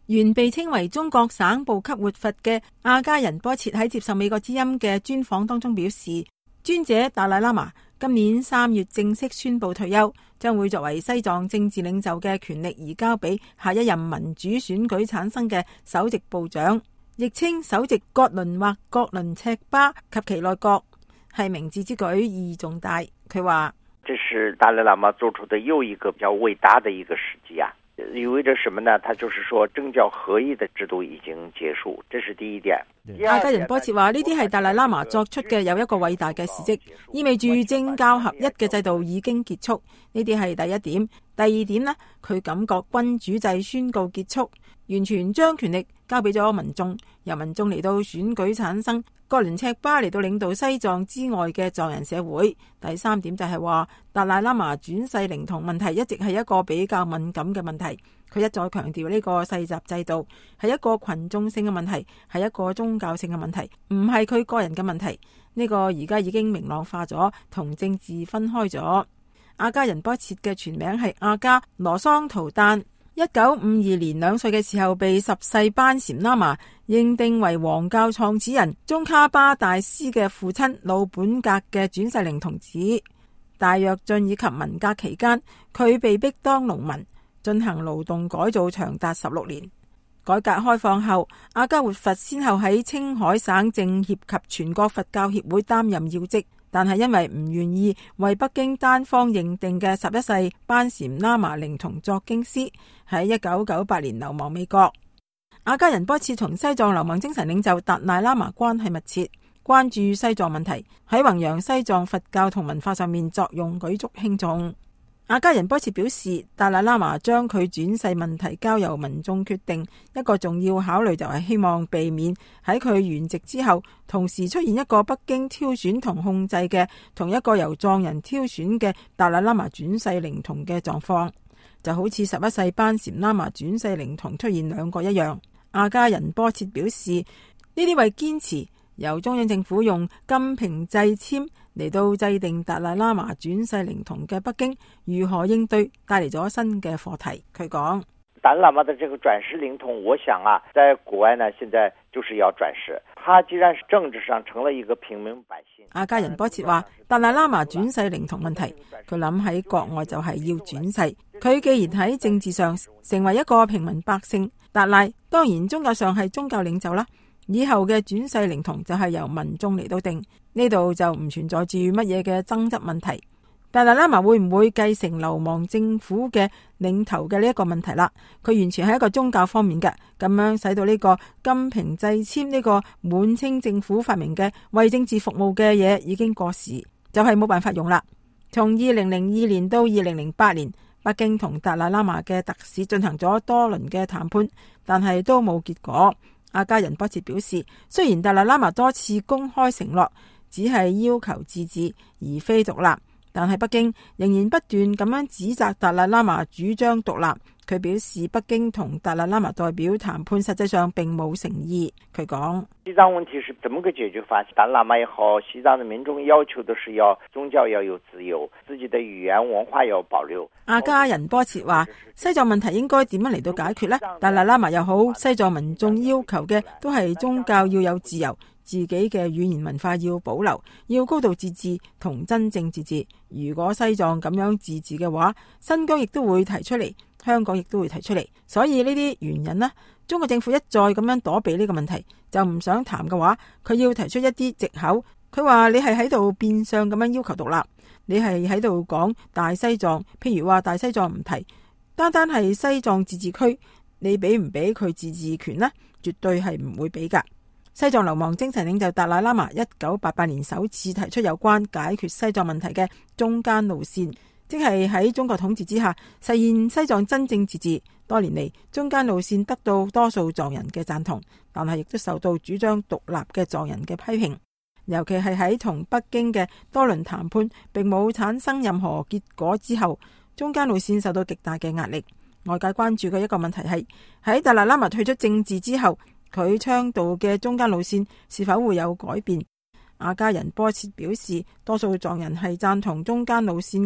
原被稱為中國省部級活佛嘅阿加仁波切喺接受美國之音嘅專訪當中表示，尊者達賴喇嘛今年3月正式宣布退休，將會作為西藏政治領袖嘅權力移交俾下一任民主選舉產生嘅首席部長，亦稱首席覺倫或覺倫赤巴及其內閣，係明智之舉，意義重大。佢話： 這是達賴喇嘛做出的又一個比較偉大的一個時機啊！意味着什麼呢？他就是說政教合一的制度已經結束，這是第一點。 阿加仁波切話呢啲係達賴喇嘛作出嘅有一個偉大嘅事蹟，意味住政教合一嘅制度已經結束。呢啲係第一點。第二點呢，佢感覺君主制宣告結束，完全將權力交俾咗民眾，由民眾嚟到選舉產生，覺倫赤巴嚟到領導西藏之外嘅藏人社會。第三點就係話達賴喇嘛轉世靈童問題一直係一個比較敏感嘅問題。佢一再強調呢個世襲制度係一個群眾性嘅問題，係一個宗教性嘅問題，唔係佢個人嘅問題。呢個而家已經明朗化咗，同政治分開咗。阿加仁波切嘅全名係阿加羅桑圖丹。1952年2歲嘅時候，被十世班禪喇嘛認定為黃教創始人宗喀巴大師嘅父親魯本格嘅轉世靈童子。大躍進以及文革期間，佢被逼當農民，進行勞動改造長達16年。改革開放後，阿加活佛先後喺青海省政協及全國佛教協會擔任要職，但係因為唔願意為北京單方認定嘅11世班禪喇嘛靈童作經師，喺1998年流亡美國。阿加仁波切同西藏流亡精神領袖達賴喇嘛關係密切，關注西藏問題，喺弘揚西藏佛教同文化上面作用舉足輕重。阿加仁波切表示，達賴喇嘛將佢轉世問題交由民眾決定，一個重要考慮就係希望避免喺佢圓寂之後，同時出現一個北京挑選同控制嘅同一個由藏人挑選嘅達賴喇嘛轉世靈童嘅狀況，就好似11世班禪喇嘛轉世靈童出現2個一樣。阿加仁波切表示，呢啲為堅持由中央政府用金瓶掣籤嚟到制定達賴喇嘛轉世靈童嘅北京如何應對，帶嚟咗新嘅課題。佢講： 達賴喇嘛的這個轉世靈童，我想啊，在國外呢，現在就是要轉世。他既然是政治上成了一個平民百姓。 阿加仁波切話，達賴喇嘛轉世靈童問題，佢諗喺國外就係要轉世。佢既然喺政治上成為一個平民百姓，達賴當然宗教上係宗教領袖啦。以後嘅轉世靈童就係由民眾嚟到定，呢度就唔存在住乜嘢嘅爭執問題。達賴喇嘛會唔會繼承流亡政府嘅領頭嘅呢一個問題啦？佢完全係一個宗教方面嘅，咁樣使到呢個金瓶掣籤呢個滿清政府發明嘅為政治服務嘅嘢已經過時，就係冇辦法用啦。從2002年到2008年，北京同達賴喇嘛嘅特使進行咗多輪嘅談判，但係都冇結果。阿加仁波切表示，雖然達賴喇嘛多次公開承諾只係要求自治而非獨立，但係北京仍然不斷咁樣指責達賴喇嘛主張獨立。佢表示，北京同達賴喇嘛代表談判實際上並冇誠意。佢講： 西藏問題是怎麼個解決法？達賴喇嘛也好，西藏的民眾要求的是要宗教要有自由，自己的語言文化要保留。 阿加仁波切話：西藏問題應該點樣嚟到解決呢？達賴喇嘛又好，西藏民眾要求嘅都係宗教要有自由，自己嘅語言文化要保留，要高度自治同真正自治。如果西藏咁樣自治嘅話，新疆亦都會提出嚟，香港亦都會提出嚟。所以呢啲原因呢，中國政府一再咁樣躲避呢個問題，就唔想談嘅話，佢要提出一啲藉口。佢話你係喺度變相咁樣要求獨立，你係喺度講大西藏，譬如話大西藏唔提，單單係西藏自治區，你俾唔俾佢自治權呢？絕對係唔會俾噶。西藏流亡精神領袖達賴喇嘛1988年首次提出有關解決西藏問題嘅中間路線，即係喺中國統治之下實現西藏真正自治。多年嚟，中間路線得到多數藏人嘅贊同，但係亦都受到主張獨立嘅藏人嘅批評。尤其係喺同北京嘅多輪談判並冇產生任何結果之後，中間路線受到極大嘅壓力。外界關注嘅一個問題係喺達賴喇嘛退出政治之後，佢倡導嘅中間路線是否會有改變？阿加仁波切表示，多數藏人係贊同中間路線嘅，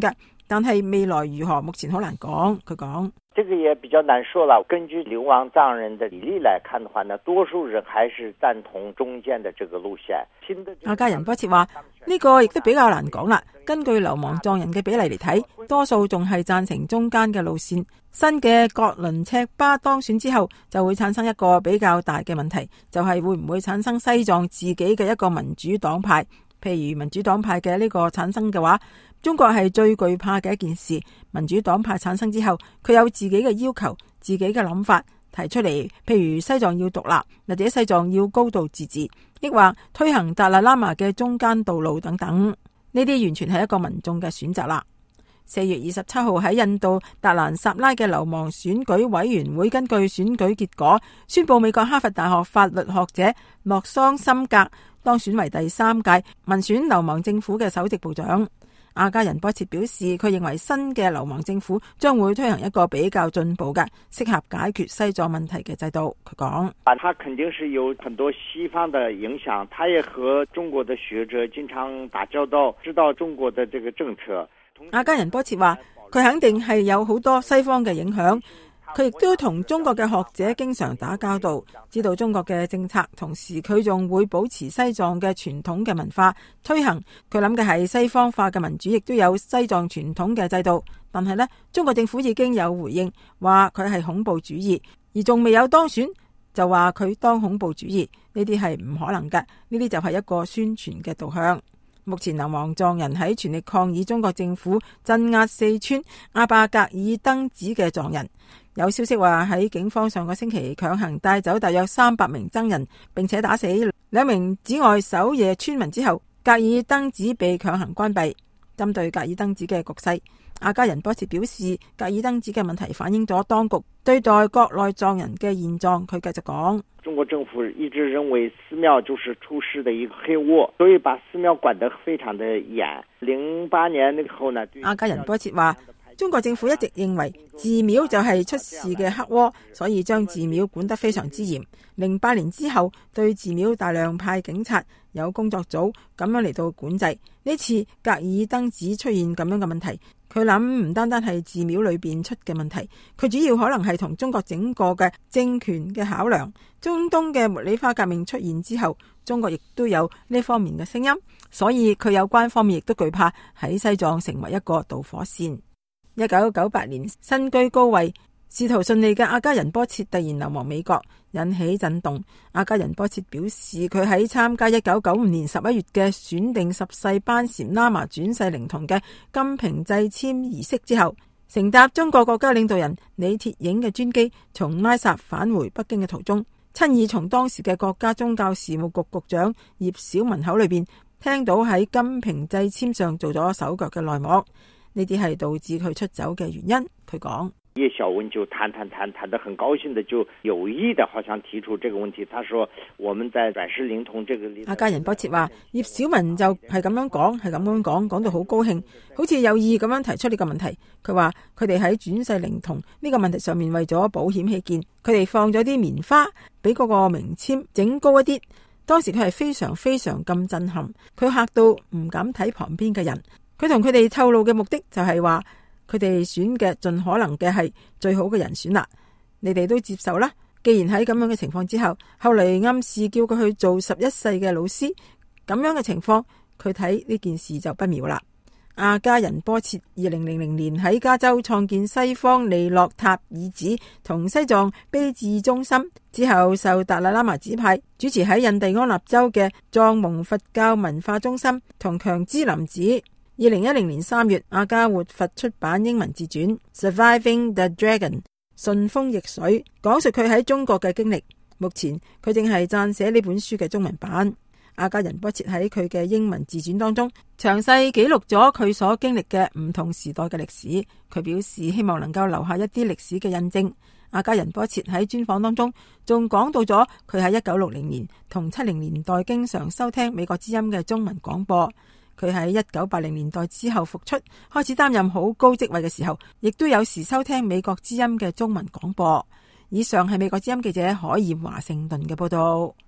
但係未來如何，目前好難講。佢講， 這個也比較難說了。根據流亡藏人的比例來看的話呢，多數人還是贊同中間的這個路線。 阿加仁波切話呢個亦都比較難講啦。根據流亡藏人嘅比例嚟睇，多數仲係贊成中間嘅路線。新嘅格倫赤巴當選之後，就會產生一個比較大嘅問題，就係會唔會產生西藏自己嘅一個民主黨派。譬如民主黨派嘅呢個產生嘅話，中國係最懼怕嘅一件事。民主黨派產生之後，佢有自己嘅要求、自己嘅諗法提出嚟，譬如西藏要獨立，或者西藏要高度自治，抑或推行達賴喇嘛嘅中間道路等等。呢啲完全係一個民眾嘅選擇啦。4月27號喺印度達蘭薩拉嘅流亡選舉委員會根據選舉結果宣布，美國哈佛大學法律學者洛桑森格當選為第3屆民選流亡政府嘅首席部長。阿加仁波切表示，佢認為新嘅流亡政府將會推行一個比較進步嘅、適合解決西藏問題嘅制度。佢講， 他肯定是有很多西方的影響，他也和中國的學者經常打交道，知道中國的這個政策。 阿加仁波切話，佢肯定係有好多西方嘅影響，佢亦都同中國嘅學者經常打交道，知道中國嘅政策，同時佢仲會保持西藏嘅傳統嘅文化推行。佢諗嘅係西方化嘅民主，亦都有西藏傳統嘅制度。但係呢，中國政府已經有回應，話佢係恐怖主義，而仲未有當選就話佢當恐怖主義，呢啲係唔可能嘅，呢啲就係一個宣傳嘅導向。目前流亡藏人喺全力抗議中國政府鎮壓四川阿壩格爾登子嘅藏人。有消息話喺警方上個星期強行帶走大約300名僧人，並且打死2名寺外守夜村民之後，格爾登子被強行關閉。針對格爾登子嘅局勢，阿加仁波切表示，格爾登子嘅問題反映咗當局對待國內藏人嘅現狀。佢繼續講， 中國政府一直認為寺廟就是出事的一個黑窩，所以把寺廟管得非常的嚴。08年那個後呢， 阿加仁波切話，中國政府一直認為寺廟就係出事嘅黑窩，所以將寺廟管得非常之嚴。08年之後，對寺廟大量派警察，有工作組咁樣嚟到管制。呢次格爾登子出現咁樣嘅問題，佢諗唔單單係寺廟裏邊出嘅問題，佢主要可能係同中國整個嘅政權嘅考量。中東嘅茉莉花革命出現之後，中國亦都有呢方面嘅聲音，所以佢有關方面亦都懼怕喺西藏成為一個導火線。1998年身居高位，仕途順利嘅阿加仁波切突然流亡美國，引起震動。阿加仁波切表示，佢喺參加1995年11月嘅選定十世班禪喇嘛轉世靈童嘅金瓶祭簽儀式之後，乘搭中國國家領導人李鐵映嘅專機從拉薩返回北京嘅途中，親耳從當時嘅國家宗教事務局局長葉小文口裏邊聽到喺金瓶祭簽上做咗手腳嘅內幕。呢啲係導致佢出走嘅原因。佢講， 葉小文就談得很高興的，就有意的好像提出這個問題。他說我們在轉世靈童這個。 阿加仁波切話，葉小文就係咁樣講，講到好高興，好似有意咁樣提出呢個問題。佢話佢哋喺轉世靈童呢個問題上面，為咗保險起見，佢哋放咗啲棉花，俾嗰個名簽整高一啲。當時佢係非常非常咁震撼，佢嚇到唔敢睇旁邊嘅人。佢同佢哋透露嘅目的就係話，佢哋選嘅盡可能嘅係最好嘅人選啦。你哋都接受啦。既然喺咁樣嘅情況之後，後嚟暗示叫佢去做11世嘅老師，咁樣嘅情況，佢睇呢件事就不妙啦。阿加仁波切2000年喺加州創建西方利諾塔爾寺同西藏悲智中心，之後受達賴喇嘛指派主持喺印第安納州嘅藏蒙佛教文化中心同強芝林寺。2010年3月，阿加活佛出版英文自傳《Surviving the Dragon》，順風逆水，講述佢喺中國嘅經歷。目前佢正係撰寫呢本書嘅中文版。阿加仁波切喺佢嘅英文自傳當中，詳細記錄咗佢所經歷嘅唔同時代嘅歷史。佢表示希望能夠留下一啲歷史嘅印證。阿加仁波切喺專訪當中仲講到咗佢喺1960年同70年代經常收聽美國之音嘅中文廣播。佢喺1980年代之後復出，開始擔任好高職位嘅時候，亦都有時收聽美國之音嘅中文廣播。以上係美國之音記者海燕華盛頓嘅報道。